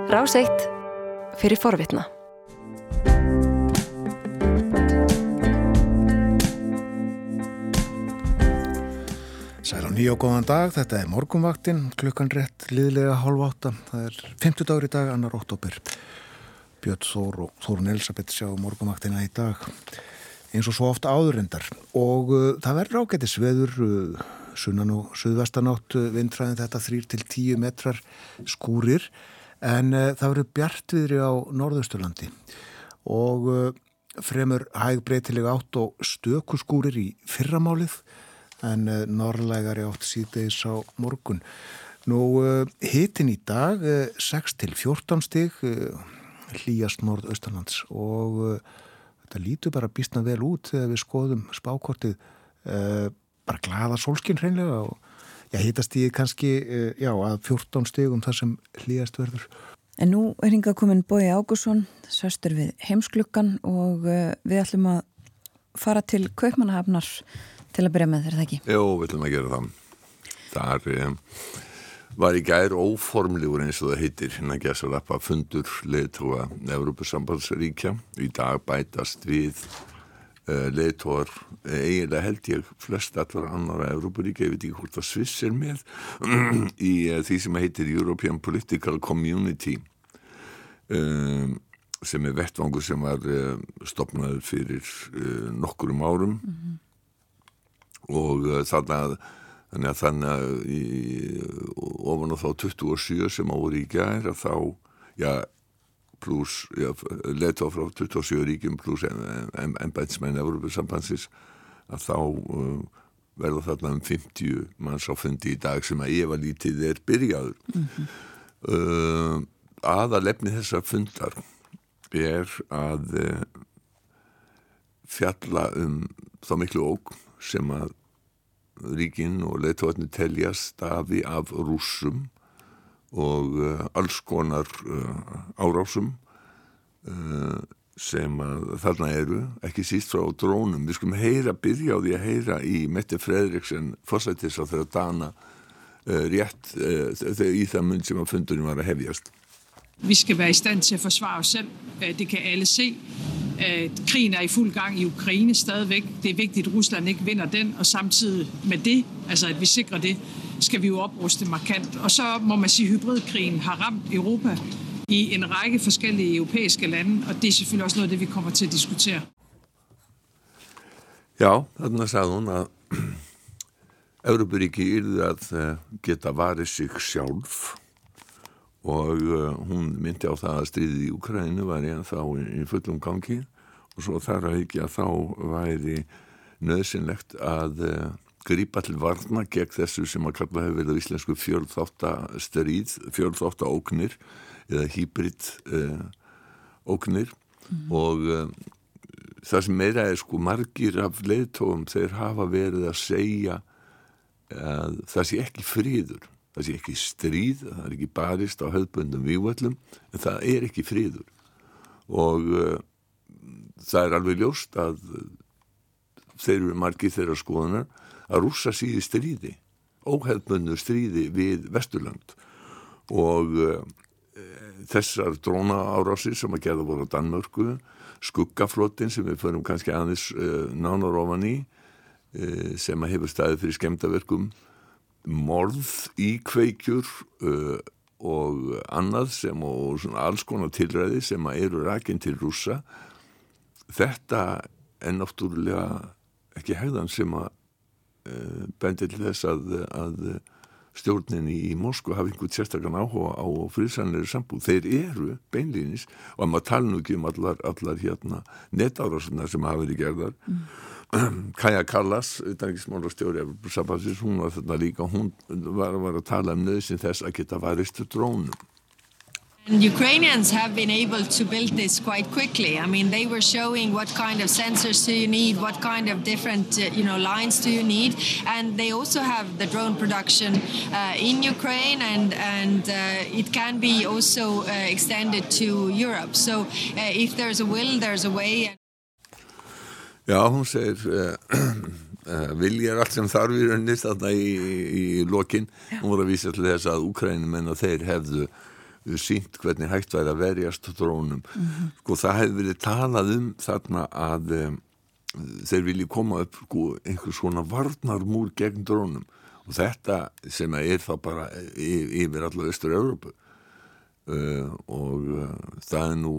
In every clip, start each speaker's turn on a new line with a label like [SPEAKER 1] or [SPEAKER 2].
[SPEAKER 1] Rás 1 fyrir forvitna.
[SPEAKER 2] Sæl og nýja og góðan dag, þetta morgunvaktin, klukkan rétt liðlega 7:30. Það 50 í dag, 2. október. Björn Þór og Þórunn Elisabeth sjá morgunvaktina í dag, eins og svo oft áðurendar. Og það verður ágætis veður, sunnan og suðvestanátt, vindhraðin þetta 3-10 metrar skúrir, en það verður bjartviðri á Norðausturlandi og fremur hæg breytileg átt og stöku skúrir í fyrramálið, en norðlægari átt síðdegis á morgun. Nú, hitinn í dag 6-14 stig, hlýjast norðaustanlands og þetta lítur bara býsna vel út þegar við skoðum spákortið, bara glaða sólskinn hreinlega og hitastigið kannski að 14 stigum þar sem hlýjast verður.
[SPEAKER 3] En nú hingað komin Bogi Ágústsson, söstur við Heimsklukkan og við ætlum að fara til Kaupmannahafnar til að byrja með, það ekki?
[SPEAKER 4] Jó, við ætlum að gera það. Þar var í gær óformlegur eins og það heitir innan gæsalappa fundur leiðtoga Evrópusambandsríkja. Í dag bætast við leiðtogar, eiginlega held ég flest allar annara Evrópuríkja, ég veit ekki hvort það Sviss með í því sem heitir European Political Community, sem vettvangur sem var stofnaður fyrir nokkurum árum. Og þannig að ofan á þá 27 sem voru í gær að þá, pluss leiðtogar frá 27 ríkjum pluss embættismenn Evrópusambandsins, að þá verða þarna 50 manns á fundi í dag sem að efalítið byrjaður. Aðalefni þessar fundar að fjalla þá miklu ógn sem að ríkin og leiðtogarnir telja stafi af Rússum og alls konar árásum sem að þarna eru, ekki síst frá drónum. Við skulum byrja á því að heyra í Mette Frederiksen, forsætisráðherra Dana, rétt í það mund som fundurinn var að hefjast.
[SPEAKER 5] Vi skal være i stand til at forsvare os selv. Det kan alle se. Krigen i fuld gang i Ukraine stadigvæk. Det vigtigt, at Rusland ikke vinder den, og samtidig med det, altså at vi sikrer det, skal vi jo opruste markant. Og så må man sige, at hybridkrigen har ramt Europa i en række forskellige europæiske lande, og det selvfølgelig også noget af det, vi kommer til at diskutere.
[SPEAKER 4] Já, þarna sagði hún að Evrópuríki yrðu að geta varið sig sjálf og hún myndi á það að stríðið í Úkraínu væri þá í fullum gangi og svo þar að ekki að þá væri nauðsynlegt að grípa til varna gegn þessu sem að kalla hefur verið á íslensku fjölþáttaógnir eða hýbrid ógnir og það sem meira margir af leiðtogum þeir hafa verið að segja að það sé ekki friður. Það sé ekki stríð, það ekki barist á hefðbundum vígvöllum, en það ekki friður. Og það alveg ljóst að þeir eru margir þeirra skoðunar að Rússar séu í stríði, óhefðbundu stríði við Vesturlönd. Og þessar drónaárásir sem að gerða voru á Danmörku, skuggaflotinn sem við förum kannski aðeins nánar ofan í, sem að hefur staðið fyrir skemmdarverkum, morð, íkveikjur og annað sem og svona alls konar tilræði sem að eru rakin til Rússa. Þetta náttúrulega ekki hegðan sem að bendir til þess að stjórnin í Moskvu hafi einhvern sérstakann áhuga á friðsamlegri sambúð. Þeir eru beinlínis og að maður tala nú ekki allar netárásirnar sem hafa verið gerðar. Kaja Kallas, utanríkismálastjóri Evrópusambandsins, hún var þarna líka, hún var að tala nauðsyn þess að geta varist drónum.
[SPEAKER 6] And Ukrainians have been able to build this quite quickly. I mean, they were showing what kind of sensors do you need, what kind of different, lines do you need, and they also have the drone production in Ukraine, and it can be also extended to Europe. So if there's a will, there's a way.
[SPEAKER 4] Já, hún segir vilja allt sem þarf í rauninni þarna í lokin. Hún var að vísa til þess að Úkraínumenn og þeir hefðu sýnt hvernig hægt væri að verjast drónum. Sko það hefði verið talað þarna að þeir vilji koma upp sko, einhver svona varnarmúr gegn drónum og þetta sem þá bara yfir allar Austur-Evrópu og það nú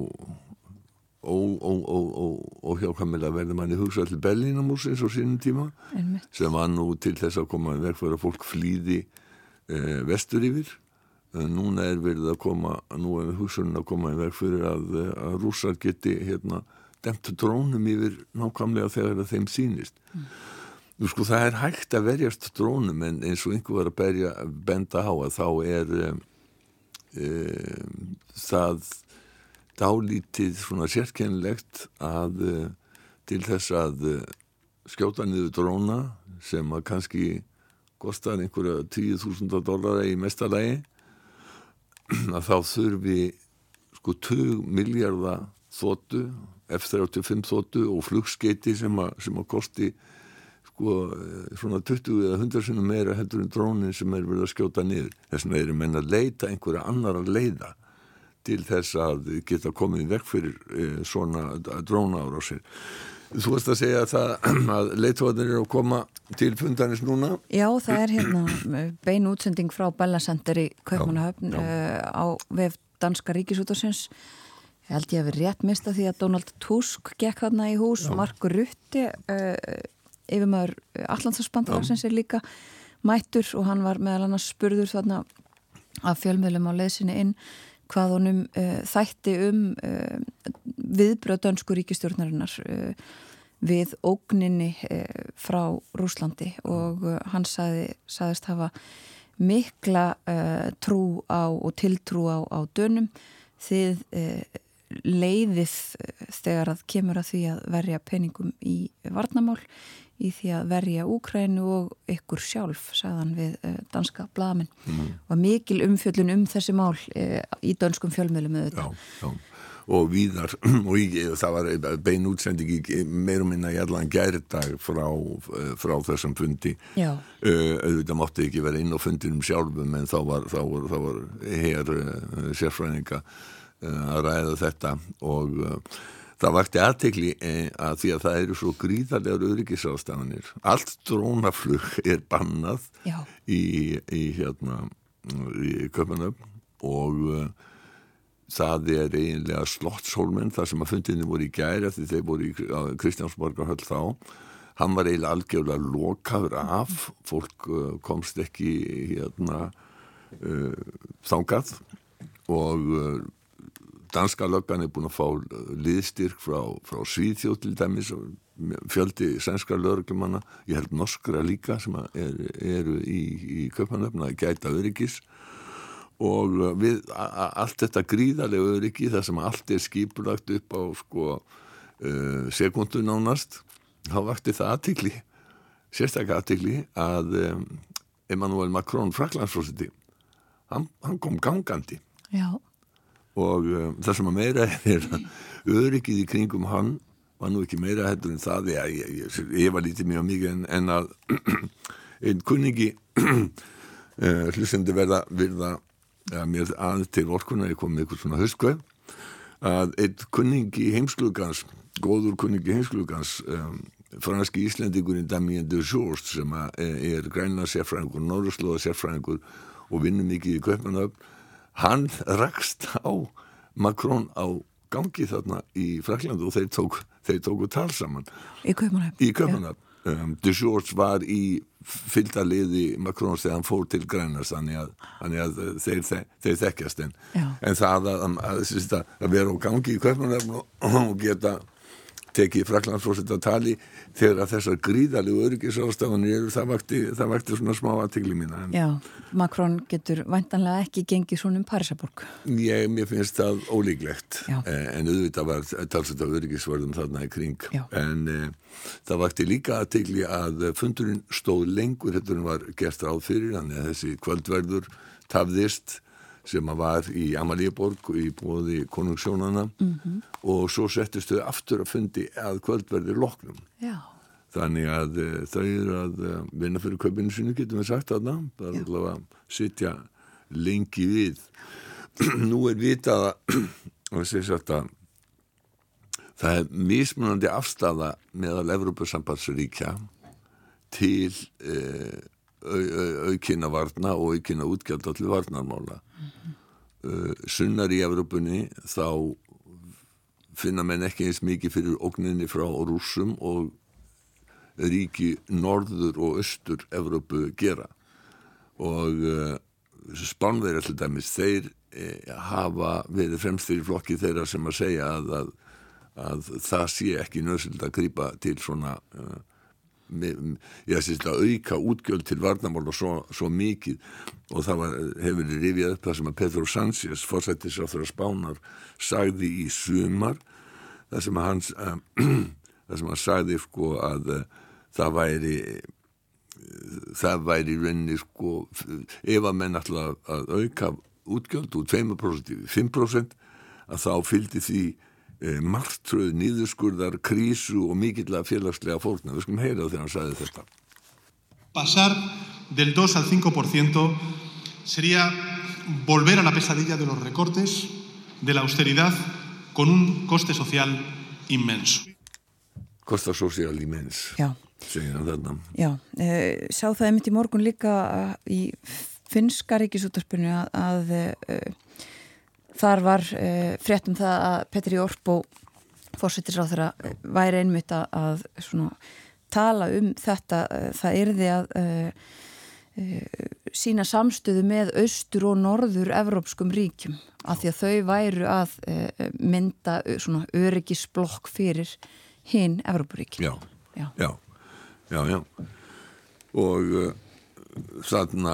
[SPEAKER 4] óhjákvæmilega verður manni hugsað til Berlínarmúrsins á sínum tíma sem var nú til þess að koma í veg fyrir að fólk flýði vestur yfir. Núna verið að koma, nú hugsunin að koma í veg fyrir að Rússar geti dempt drónum yfir nákvæmlega þegar að þeim sýnist. Nú sko það hægt að verjast drónum en eins og einhver var að benda á að þá það dálítið svona sérkennilegt að til þess að skjóta niður dróna sem að kannski kostar einhverja $10,000 í mestalagi að þá þurfi sko 20 milljarða þotu, F-35 þotu og flugskeyti sem að kosti sko svona 20 eða 100 sinnum meira heldur en drónin sem verið að skjóta niður. Þess vegna menn að leita einhverja annara leiða til þess að geta komið í veg fyrir svona drónaárásir. Þú varst að segja að leiðtogarnir að koma til fundarins núna?
[SPEAKER 3] Já, það bein útsending frá Bella Center í Kaupmannahöfn á vef danska ríkisútvarpsins. Ég held ég að við rétt mista því að Donald Tusk gekk þarna í hús, Mark Rutte, yfirmaður Atlantshafsbandalagsins líka mættur og hann var meðal annars spurður þarna af fjölmiðlum á leiðsinni inn hvað honum þætti viðbrögð dönsku ríkisstjórnarinnar við ógninni frá Rússlandi og hann sagðist hafa mikla trú á og tiltrú á Dönum. Þið leiðið þegar að kemur að því að verja peningum í varnarmál, í því að verja Úkraínu og ykkur sjálf, sagðan við danska blaðamenn. Og mikil umfjöllun þessi mál í dönskum fjölmiðlum auðvitað.
[SPEAKER 4] Já. Og víðar, og það var bein útsending meir og minna í allan gærdag frá þessum fundi. Auðvitað mátti ekki vera inn á fundinum sjálfum, en þá var her sérfræðinga að ræða þetta og það vakti athygli að því að það eru svo gríðarlegar öryggisástafanir. Allt drónaflug bannað í Kaupmannahöfn og það eiginlega Slottshólmen, þar sem að fundinni voru í gær eftir þeir voru í Kristjánsborgarhöll þá. Hann var eiginlega algjörlega lokaður af, fólk komst ekki þangað og danska löggan búin að fá liðstyrk frá Svíþjóð til dæmis og fjöldi sænskra lögreglumanna, ég held norskra líka sem eru í Kaupmannahöfn að gæta öryggis og við allt þetta gríðarlega öryggi þar sem allt skipulagt upp á sekundu nánast, þá vakti það athygli, sérstaklega athygli að Emmanuel Macron, Frakklandsforseti, hann kom gangandi.
[SPEAKER 3] Já.
[SPEAKER 4] Og það sem að meira öryggið í kringum hann var nú ekki meira heldur en það ég var lítið mjög mikið en að einn kunningi hlustendi verða mér aðeins til orkuna, ég kom með eitthvað svona haustkveð að einn kunningi heimsklugans, góður kunningi heimsklugans franski íslendingurinn Damien de Jost sem grænna sérfræðingur, norðurslóða sérfræðingur og vinnur mikið í Kaupmannahöfn. Hann rakst á Macron á gangi þarna í Frakklandi og þeir tóku tal saman.
[SPEAKER 3] Í Kaupmannahöfn.
[SPEAKER 4] De Jost var í fylgdarliði Macrons þegar hann fór til Grænlands þannig að þeir þekkjast en það að vera á gangi í Kaupmannahöfn og geta tekið Frakklandsforseta tali þegar að þessar gríðarlegu öryggisástafanir það vakti svona smá athygli mína.
[SPEAKER 3] Já, Macron getur væntanlega ekki gengið svona Parísarborg.
[SPEAKER 4] Mér finnst það ólíklegt en auðvitað var talsett af öryggisvörðum þarna í kring. En það vakti líka athygli að fundurinn stóð lengur heldur en var gert ráð fyrir, þannig að þessi kvöldverður tafðist sem var í Amalíuborg í boði konungshjónanna og svo settist þau aftur að fundi að kvöldverði loknum.
[SPEAKER 3] Já.
[SPEAKER 4] Þannig að þau eru að vinna fyrir kaupinu sinu, getum við sagt þarna, það er allavega að sitja lengi við. nú vitað að það mismunandi afstaða meðal Evrópusambandsríkja til aukinna varna og aukinna útgjalda til varnarmála. Sunnar í Evrópunni þá finna menn ekki eins mikið fyrir ógninni frá Rússum og ríki norður og austur Evrópu gera. Og Spánverjar til dæmis, þeir hafa verið fremstir í flokki þeirra sem að segja að það sé ekki nauðsynlegt að grípa til svona að auka útgjöld til varnarmála svo mikið, og það hefur rifjað upp það sem að Pedro Sánchez, forsætisráðherra Spánar, sagði í sumar, það sem hann sagði sko að það væri í rauninni sko, ef að menn ætla að auka útgjöld úr 2% í 5%, að þá fylgdi því martröð, niðurskurðar, krísu og mikillega félagslega fórna. Við skulum heyra þegar hann sagði þetta.
[SPEAKER 7] Pasar del 2 al 5% sería volver a la pesadilla de los recortes, de la austeridad, con un coste social inmenso.
[SPEAKER 4] Costa social immens.
[SPEAKER 3] Já.
[SPEAKER 4] Segir hann þarna.
[SPEAKER 3] Já, sá það einmitt í morgun líka í finnska ríkisútvarpinu að þar var frétt það að Petteri Orpo, forsætisráðherra, væri einmitt að svona tala þetta, það yrði að sína samstöðu með austur og norður evrópskum ríkjum, af því að þau væru að mynda svona öryggisblokk fyrir hin Evrópuríkin.
[SPEAKER 4] Já. Og þarna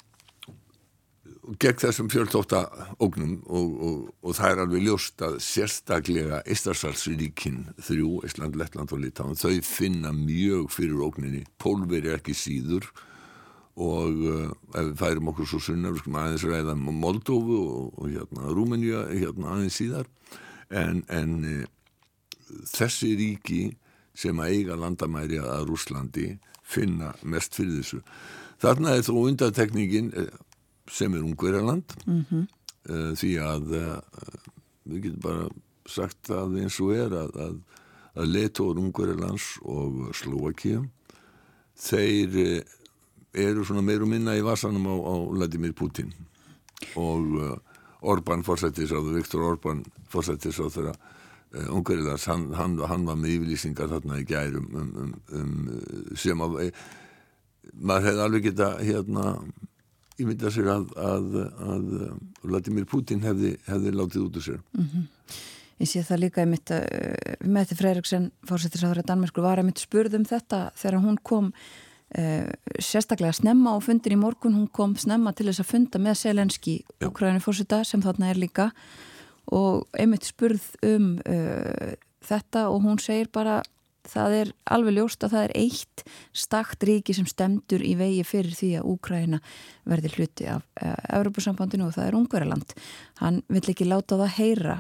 [SPEAKER 4] gegn þessum fjölþótta ógnum og það alveg ljóst að sérstaklega Eystrasaltsríkin 3, Eistland, Lettland og Litáen, þau finna mjög fyrir ógninni. Pólverjar ekki síður, og ef við færum okkur svo sunnar, við skulum aðeins ræða Moldóvu og Rúmeníu aðeins síðar, en þessi ríki sem að eiga landamæri að Rússlandi finna mest fyrir þessu. Þarna þó undantekningin sem Ungverjaland, því að við getum bara sagt að eins og að leiðtogar Ungverjalands og Slóvakíu, þeir eru svona meir og minna í vasanum á Vladimir Putin, og Orbán forsætisráður, Viktor Orbán forsætisráður Ungverjalands, hann var með yfirlýsingar þarna í gær sem að maður hefði alveg geta ég myndi að sér að Vladimir Putin hefði látið út úr sér.
[SPEAKER 3] Ég sé það líka einmitt Mette Frederiksen, forsætisráðherra Danmerkur, var einmitt spurð þetta þegar hún kom sérstaklega snemma á fundin í morgun. Hún kom snemma til þess að funda með Zelenski, Úkraínu forseta, sem þarna líka, og einmitt spurð þetta, og hún segir bara það alveg ljóst að það eitt stakt ríki sem stendur í vegi fyrir því að Úkraína verði hluti af Evrópusambandinu, og það Ungverjaland. Hann vill ekki láta það heyra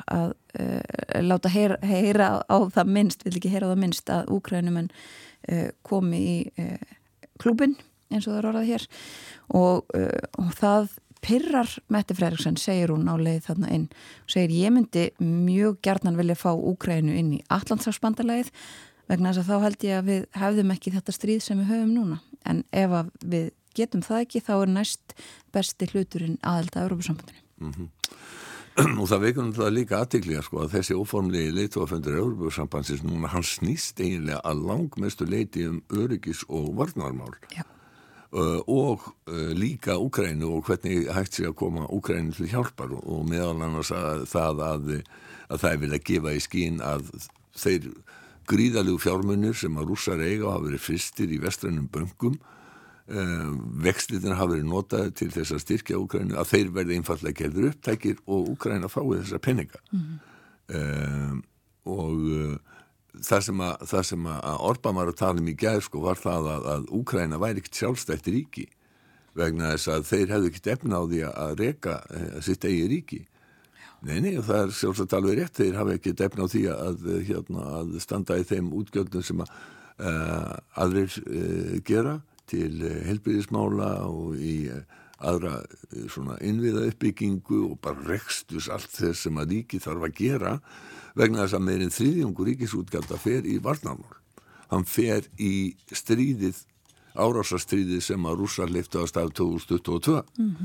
[SPEAKER 3] á það minnst, vill ekki heyra á það minnst að Úkraínumenn komi í klúbin, eins og það orðað hér, og það pirrar Mette Frederiksen, segir hún á leið þarna inn, og segir ég myndi mjög gjarnan vilja fá Úkraínu inn í Atlantshafsbandalagið, vegna þess að þá held ég að við hefðum ekki þetta stríð sem við höfum núna, en ef að við getum það ekki, þá næst besti hluturinn aðild að Evrópusambandinu.
[SPEAKER 4] Og það veikur það líka athygli að þessi óformlegi leiðtogafundur Evrópusambandsins núna, hann snýst eiginlega að langmestu leyti öryggis og varnarmál. Já. Og líka Úkraínu og hvernig hægt sé að koma Úkraínu til hjálpar, og meðal annars að það vilja gefa í skín að þeir gríðalegu fjármunir sem að Rússar eiga hafa verið fyrstir í vestrænum bönkum, vextirnir hafa verið notaði til þess að styrkja Úkraínu, að þeir verði einfallega gerður upptækir og Úkraína fái þessa peninga. Og það sem að Orbán var að tala í gær var það að Úkraína væri ekkert sjálfstætt ríki, vegna þess að þeir hefðu ekkert efna á því að reka sitt eigi ríki. Nei, og það sjálfsagt alveg rétt, þeir hafa ekkert efna á því að standa í þeim útgjöldum sem aðrir gera til heilbrigðismála og í aðra svona innviða uppbyggingu og bara rekstus allt þess sem að ríki þarf að gera vegna þess að meirinn þriðjungur ríkisútgjalda fer í varnarmál. Hann fer í stríðið, árásarstríðið sem að Rússar hleyptu af stað 2022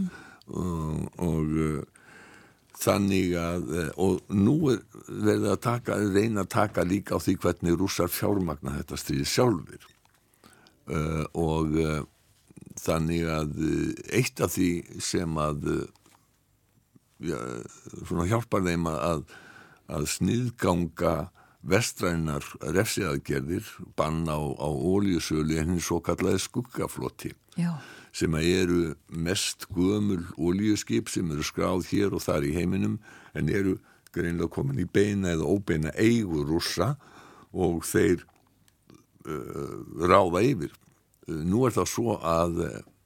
[SPEAKER 4] og þannig að, og nú verið að reyna að taka líka á því hvernig Rússar fjármagna þetta stríð sjálfur og þannig að eitt af því sem að svona hjálpar þeim að sniðganga vestrænar refsiaðgerðir, bann á olíusölu en hinn svo kallaði skuggafloti. Já. Sem eru mest gömul olíuskip sem eru skráð hér og þar í heiminum en eru greinlega komin í beina eða óbeina eigu Rússa og þeir ráða yfir. Nú það svo að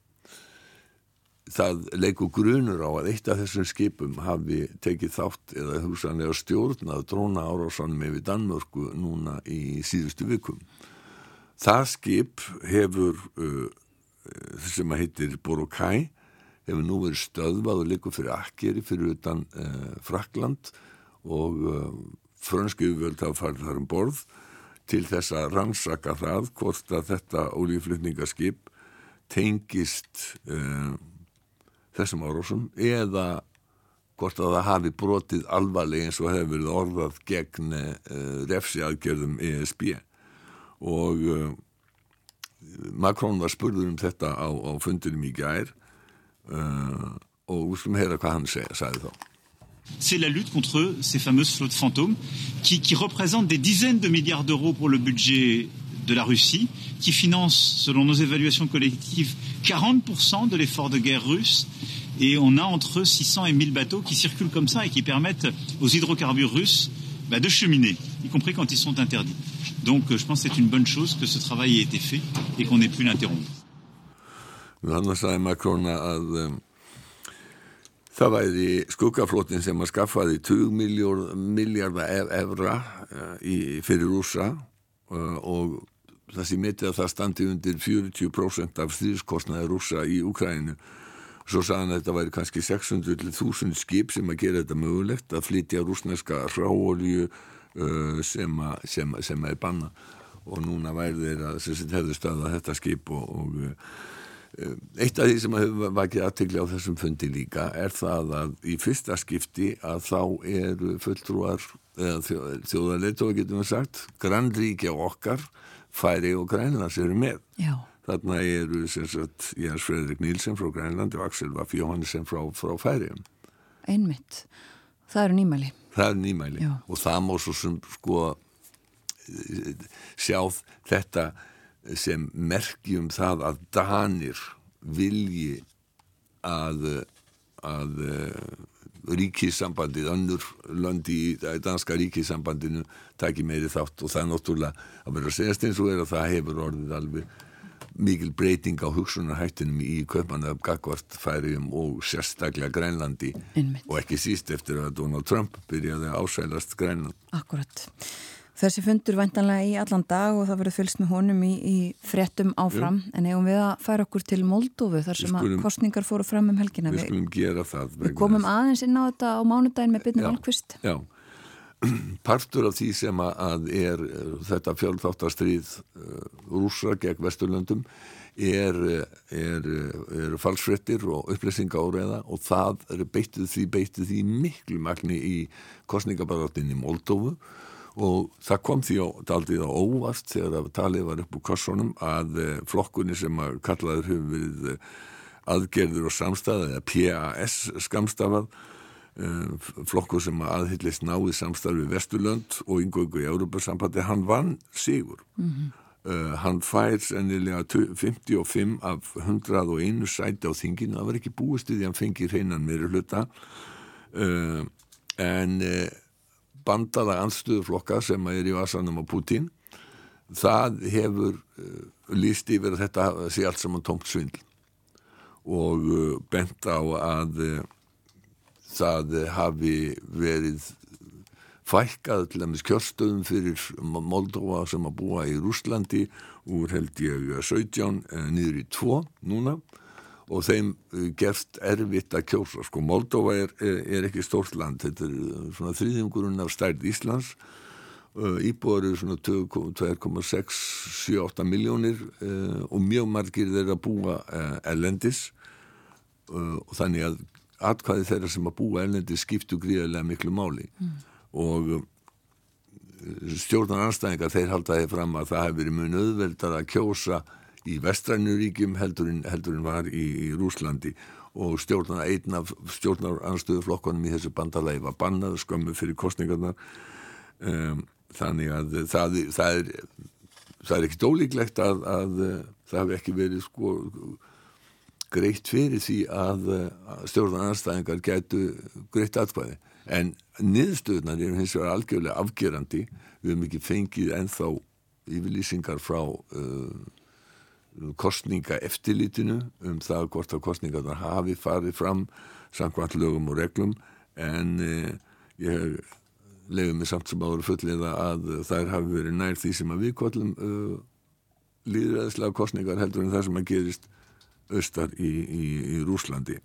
[SPEAKER 4] það leikur grunur á að eitt af þessum skipum hafi tekið þátt eða hugsanlega stjórnað drónaárásanum yfir Danmörku núna í síðustu vikum. Það skip hefur sem að heitir Boracay hefur nú verið stöðvað og liggur fyrir akkeri fyrir utan Frakkland og frönsku yfirvöld hafa farið þar borð til þess að rannsaka það hvort að þetta olíuflutningaskip tengist þessum árásum eða hvort að það hafi brotið alvarlega eins og hefur verið orðað gegn refsiaðgerðum ESB og Macron var spurður þetta á fundinum í gær og við skulum heyra hvað hann sagði þá.
[SPEAKER 8] C'est la lutte contre ces fameuses flottes fantômes qui représentent des dizaines de milliards d'euros pour le budget de la Russie, qui finance, selon nos évaluations collectives, 40% de l'effort de guerre russe. Et on a entre 600 et 1000 bateaux qui circulent comme ça et qui permettent aux hydrocarbures russes de cheminer, y compris quand ils sont interdits. Donc je pense que c'est une bonne chose que ce travail ait été fait et qu'on ait pu l'interrompre.
[SPEAKER 4] Þannig sagði Macron að það væri skuggaflotinn sem að skaffaði 20 milljarða evra fyrir Rússa og það sem metið að það standi undir 40% af stríðskostnaði Rússa í Úkraínu. Svo sagði hann að þetta væri kannski 600-1000 skip sem að gera þetta mögulegt að flytja rússneska hráolíu sem banna og núna væri þeir að hefðu stöðvað þetta skip og eitt af því sem hefur vakið athygli á þessum fundi líka það að í fyrsta skipti að þá eru fulltrúar þjóðarleiðtogar getum við sagt, grannríkja okkar, Færey og Grænlands eru með. Já. Þarna eru sem sagt Jens Frederik Nielsen frá Grænlandi og Axel Vaff Johannessen frá Færeyjum.
[SPEAKER 3] Einmitt. Það eru nýmæli.
[SPEAKER 4] Það eru nýmæli. Já. Og það má svo sem sjá þetta sem merkjum það að Danir vilji að ríkissambandið, önnur lönd í danska ríkissambandinu taki meiri þátt og það náttúrulega að vera að segjast eins og að það hefur orðið alveg mikil breyting á hugsunarhættinum í Kaupmannahöfn gagnvart Færeyjum og sérstaklega Grænlandi. Einmitt. Og ekki síst eftir að Donald Trump byrjaði að ásælast Grænland.
[SPEAKER 3] Akkurat. Þessi fundur væntanlega í allan dag og það verður fylgst með honum í fréttum áfram. En eigum við að færa okkur til Moldóvu þar sem að kosningar fóru fram helgina.
[SPEAKER 4] Við skulum gera það.
[SPEAKER 3] Við komum aðeins inn á þetta á mánudaginn með Birni Valkvist.
[SPEAKER 4] Já, partur af því sem að þetta fjölþáttastríð Rússa gegn Vesturlöndum eru falsfréttir og upplýsingaóreiða og það beittu því miklu magni í kosningabaráttinni í Moldóvu. Og það kom því daldið á óvart þegar talið var upp úr kossunum að flokkunni sem að kallaður hefur verið aðgerðir og samstæð eða PAS skamstafað, flokkur sem aðhyllist náið samstarfi Vesturlönd og inngöngu í Evrópusambandi, hann vann sigur. Hann fær sennilega 55 af 101 sæti á þinginu, það var ekki búist í því hann fengi hreinan meirihluta en bandaða andstöðuflokka sem í vasanum á Putin, það hefur lýst yfir að þetta sé allt saman tómt svindl og bent á að það hafi verið fækkað til dæmis kjörstöðum fyrir Moldóva sem að búa í Rússlandi úr held ég 17 niður í 2 núna og þeim gerst erfitt að kjósa. Sko, Moldóva er ekki stórt land, þetta svona þriðjungurinn af stærð Íslands, íbúar eru svona 2,678 milljónir og mjög margir þeirra búa erlendis og þannig að atkvæði þeirra sem að búa erlendis skiptu gríðarlega miklu máli og stjórnarandstæðingar þeir halda þeir fram að það hefur verið mun auðveldar að kjósa í vestrænu ríkjum heldur en var í Rússlandi og einn af stjórnarandstöðuflokkunum í þessu bandalagi var bannað skömmu fyrir kosningarnar þannig að það er ekkert ólíklegt að það hefur ekki verið sko greitt fyrir því að stjórnarandstæðingar gætu greitt atkvæði en niðurstöðurnar eru hins vegar algjörlega afgerandi við höfum ekki fengið ennþá yfirlýsingar frá kosninga eftirlitinu það hvort að kosningarnar hafi farið fram samkvæmt lögum og reglum en ég leyfi mig samt sem áður fullliða að þær hafi verið nær því sem að við köllum lýðræðislega kosningar heldur en það sem að gerist austar í Rússlandi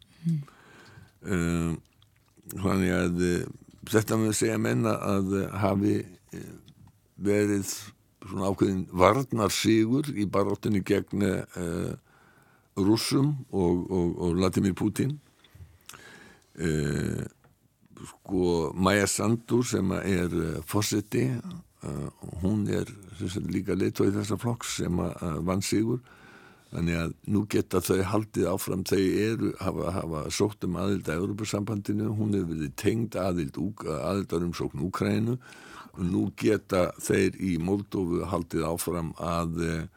[SPEAKER 4] þannig að þetta með segja menna að hafi verið svona ákveðin varnarsigur í baráttunni gegn Rússum og Vladimir Putin sko Maja Sandu sem er forseti hún líka leiðtogi þessa flokks sem vann sigur þannig að nú geta þau haldið áfram þau hafa sótt aðild að Evrópusambandinu hún hefur verið tengd aðildarumsókn Úkraínu og nú geta þeir í Moldóvu haldið áfram að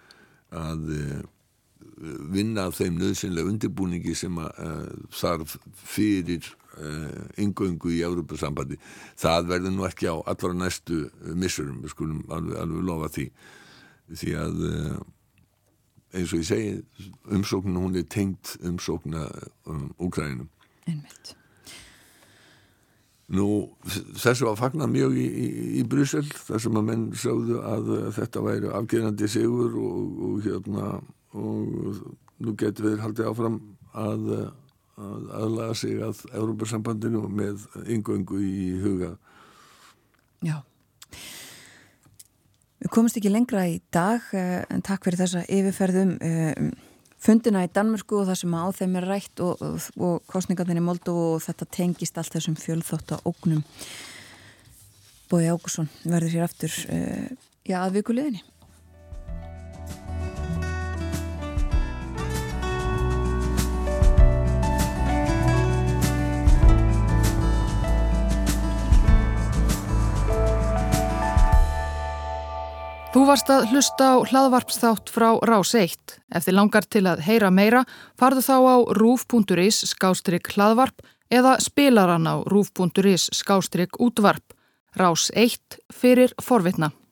[SPEAKER 4] vinna þeim nauðsynlega undirbúningi sem þarf fyrir inngöngu í Evrópusambandi. Það verður nú ekki á allra næstu missurum, við skulum alveg lofa því að eins og ég segi, umsóknin hún er tengd umsókna Úkraínu.
[SPEAKER 3] Einmitt.
[SPEAKER 4] Nú, þessu var fagnað mjög í Brussel, þar sem að menn sögðu að þetta væri afgerandi sigur og nú getur við haldið áfram að aðlaga sig að Evrópusambandinu með inngöngu í huga.
[SPEAKER 3] Já. Við komumst ekki lengra í dag en takk fyrir þessa yfirferðum fundina í Danmörku og það sem á þeim er rætt og kosningarnir í Moldóvu og þetta tengist allt þessum fjölþátta ógnum. Bogi Ágústsson verður hér aftur að vikuliðinni.
[SPEAKER 9] Þú varst að hlusta á hlaðvarpsþátt frá Rás 1. Ef þið langar til að heyra meira, farðu þá á ruf.is/hlaðvarp eða spilaran á ruf.is/útvarp. Rás 1 fyrir forvitna.